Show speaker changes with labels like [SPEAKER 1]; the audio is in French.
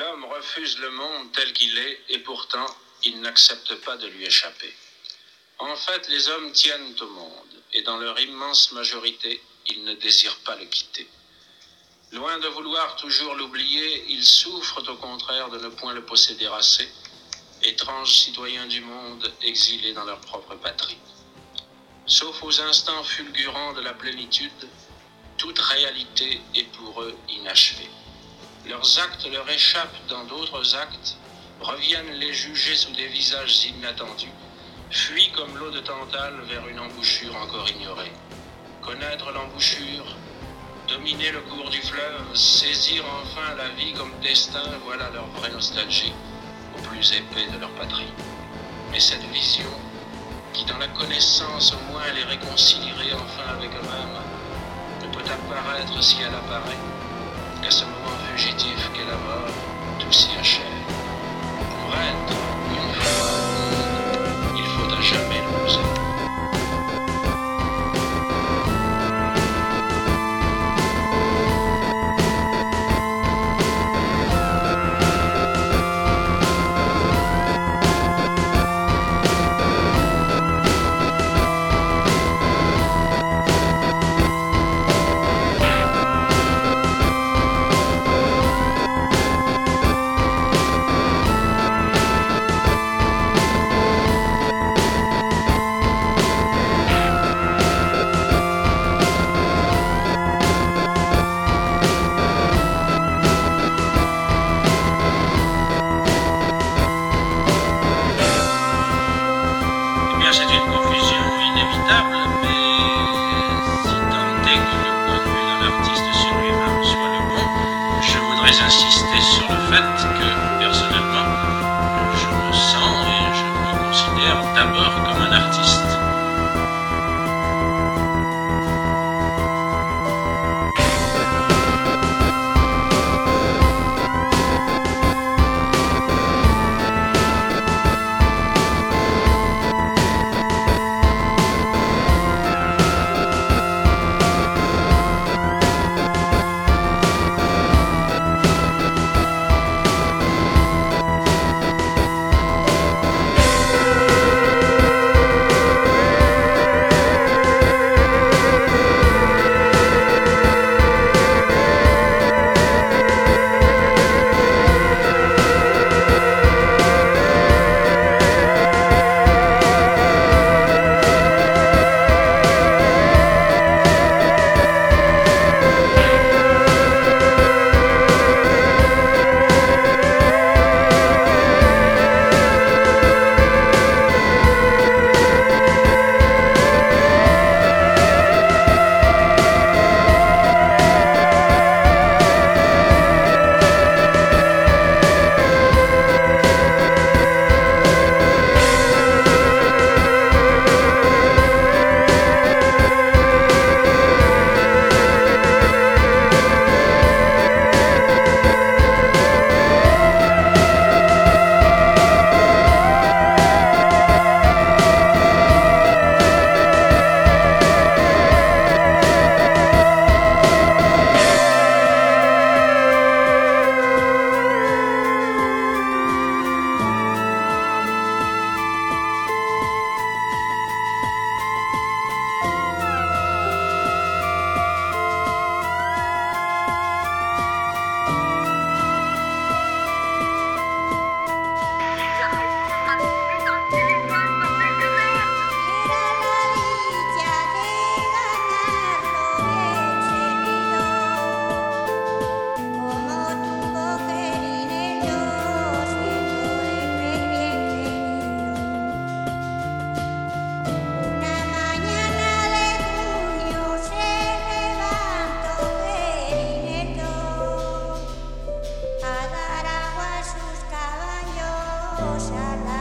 [SPEAKER 1] L'homme refuse le monde tel qu'il est et pourtant il n'accepte pas de lui échapper. En fait, les hommes tiennent au monde et dans leur immense majorité, ils ne désirent pas le quitter. Loin de vouloir toujours l'oublier, ils souffrent au contraire de ne point le posséder assez, étranges citoyens du monde exilés dans leur propre patrie. Sauf aux instants fulgurants de la plénitude, toute réalité est pour eux inachevée. Leurs actes leur échappent dans d'autres actes, reviennent les juger sous des visages inattendus, fuient comme l'eau de Tantale vers une embouchure encore ignorée. Connaître l'embouchure, dominer le cours du fleuve, saisir enfin la vie comme destin, voilà leur vraie nostalgie, au plus épais de leur patrie. Mais cette vision, qui dans la connaissance au moins les réconcilierait enfin avec eux-mêmes, ne peut apparaître si elle apparaît qu'à ce moment fugitif qu'est la mort, tout s'y achève. Pour être une fois au monde, il faut à jamais l'oser. C'est une confusion inévitable, mais si tant est que le point de vue d'un artiste sur lui-même soit le bon, je voudrais insister sur le fait que, personnellement, je me sens et je me considère d'abord comme un artiste.
[SPEAKER 2] A dar agua a sus caballos.